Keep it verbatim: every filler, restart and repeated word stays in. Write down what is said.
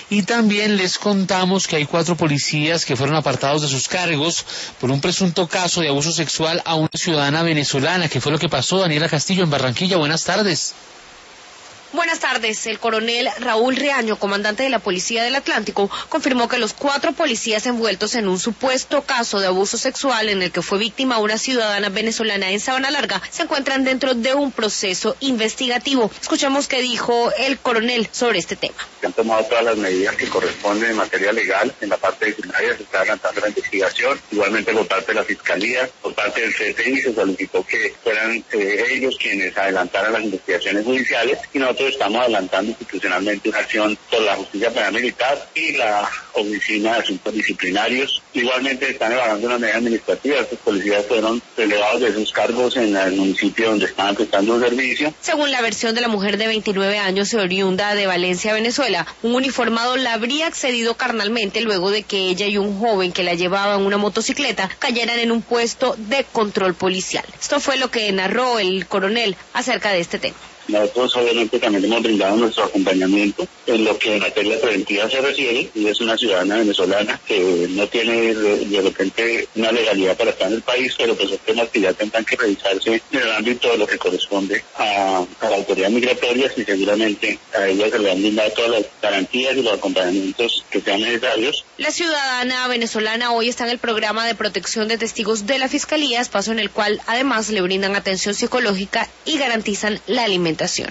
Y también les contamos que hay cuatro policías que fueron apartados de sus cargos por un presunto caso de abuso sexual a una ciudadana venezolana. ¿Qué fue lo que pasó? Daniela Castillo en Barranquilla, buenas tardes. Buenas tardes. El coronel Raúl Riaño, comandante de la Policía del Atlántico, confirmó que los cuatro policías envueltos en un supuesto caso de abuso sexual en el que fue víctima una ciudadana venezolana en Sabana Larga se encuentran dentro de un proceso investigativo. Escuchemos qué dijo el coronel sobre este tema. Se han tomado todas las medidas que corresponden en materia legal. En la parte disciplinaria se está adelantando la investigación. Igualmente por parte de la Fiscalía, por parte del C T I se solicitó que fueran eh, ellos quienes adelantaran las investigaciones judiciales y nosotros estamos adelantando institucionalmente una acción por la Justicia Penal Militar y la Oficina de Asuntos Disciplinarios. Igualmente están evaluando una medida administrativa. Estos policías fueron relevados de sus cargos en el municipio donde estaban prestando un servicio. Según la versión de la mujer de veintinueve años, oriunda de Valencia, Venezuela, un uniformado la habría accedido carnalmente luego de que ella y un joven que la llevaba en una motocicleta cayeran en un puesto de control policial. Esto fue lo que narró el coronel acerca de este tema. Nosotros obviamente también hemos brindado nuestro acompañamiento en lo que en materia preventiva se refiere, y es una ciudadana venezolana que no tiene de, de repente una legalidad para estar en el país, pero pues estos temas que ya tendrán que revisarse en el ámbito de lo que corresponde a, a la autoridad migratoria, y seguramente a ella se le han brindado todas las garantías y los acompañamientos que sean necesarios. La ciudadana venezolana hoy está en el programa de protección de testigos de la Fiscalía, espacio en el cual además le brindan atención psicológica y garantizan la alimentación.